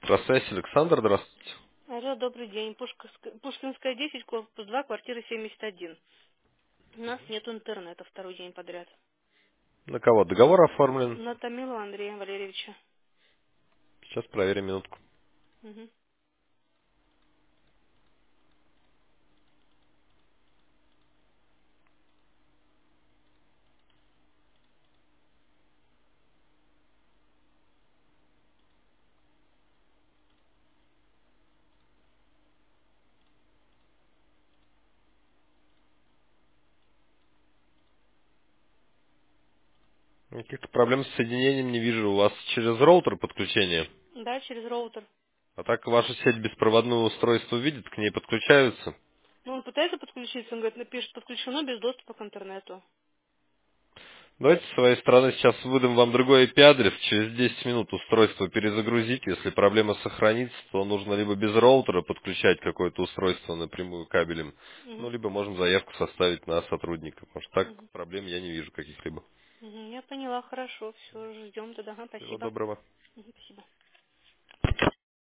Электросвязь, Александр, здравствуйте. Алло, добрый день. Пушкинская 10, корпус 2, квартира 71. У нас нет интернета второй день подряд. На кого договор оформлен? На Томилова Андрея Валерьевича. Сейчас проверим минутку. Мгм. Каких-то проблем с соединением не вижу. У вас через роутер подключение? Да, через роутер. А так ваша сеть беспроводное устройство видит, к ней подключаются? Ну, он пытается подключиться, он говорит, напишет, подключено без доступа к интернету. Давайте с своей стороны сейчас выдам вам другой IP-адрес. Через 10 минут устройство перезагрузить. Если проблема сохранится, то нужно либо без роутера подключать какое-то устройство напрямую кабелем, ну, Мгм. либо можем заявку составить на сотрудника. Потому что так Мгм. проблем я не вижу каких-либо. Мгм. Я поняла, хорошо, все, ждем тогда. Ага, Всего спасибо. доброго. Мгм, спасибо.